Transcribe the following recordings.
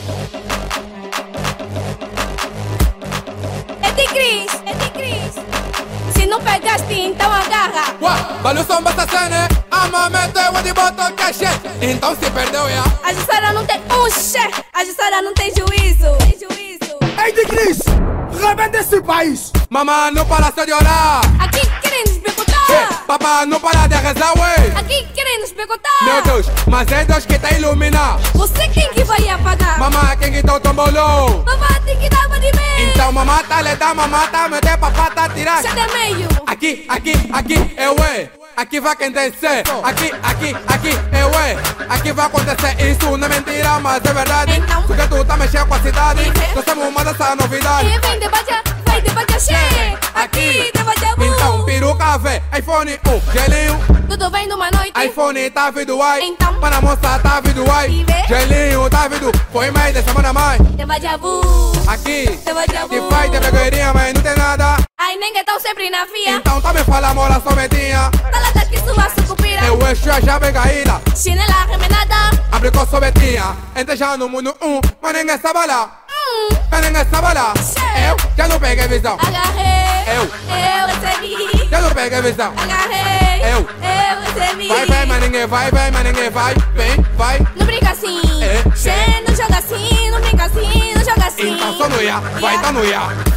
É de Cris. Se não pegaste, então agarra. Ué, valeu só essa cena, a mameta é onde bota o cachê. Então se perdeu, é? A Jussara não tem chefe. A Jussara não tem juízo. Ei, de Cris, rebenta esse país. Mamãe, não para só de orar. Aqui querem nos perguntar. Papá, não para de rezar, ué. Aqui querem nos perguntar. Meu Deus, mas é Deus que tá iluminando. Você quem que vai apagar? Mamãe, quem que tá tombolou? Mamãe tem que dar uma de meio. Então mamãe tá lhe dá, mamãe tá me dê, papá tá tirar. Já de meio. Aqui, é ué. Aqui vai acontecer. Aqui, é ué. Aqui vai acontecer. Isso não é mentira, mas é verdade. Então? Porque tu tá mexendo com a cidade. Nós temos uma dessa novidade. E vem vai debate cheio. Aqui debate a Então, peruca vê, iPhone 1, gelinho. Tudo vem numa noite. iPhone tá vindo ai. Então? Para moça tá vindo ai. E vê? Gelinho tá vindo. Foi mês da semana mais. Debate a Aqui, Debate a que faz de pegueirinha, mas não tem nada. Ai, ninguém tão sempre na via. Então tá me fala, mola, sometinha. Fala daqui sua sucupira. Eu eixo já bem caída. Chinela remenada. Abre com sometinha. Entra já no mundo mas ninguém sabe lá. Mas ninguém sabe lá. Eu já não peguei visão. Agarrei. Eu recebi. já não peguei visão. Agarrei. Eu recebi. Vai, mas ninguém vai, mas ninguém vai. Vem, vai. Não brinca assim. É. Che, não joga assim. Não brinca assim. Não joga assim. Então só no ia, vai tá no ia.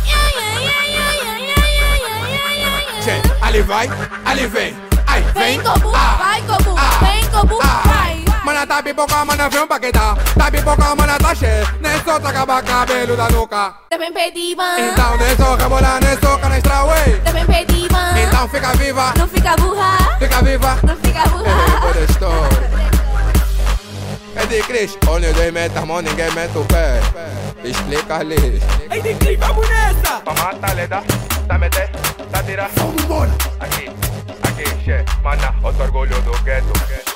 Che, ali vai, ali vem. Ai, Vem vem. Cobu, vai Cobu, vem Cobu, vai. Mana tá pipoca, mana vem pra que tá. Tá pipoca, mana tá cheia. Nem só tá acabar cabelo da nuca. Também pedi ban. Então nem só rebolar, nem só canastra, ué. Também pedi ban. Então fica viva, Não fica burra. fica viva. Não fica burra. Boa história. É de Cris, onde dois metem a mão, ninguém mete o pé. Explica-lhes. Ei, de Cris, vamos nessa. Mamãe tá lhe dá, tá me dê, tá tirar. Vamos embora. Aqui, che, mana, outro orgulho do gueto.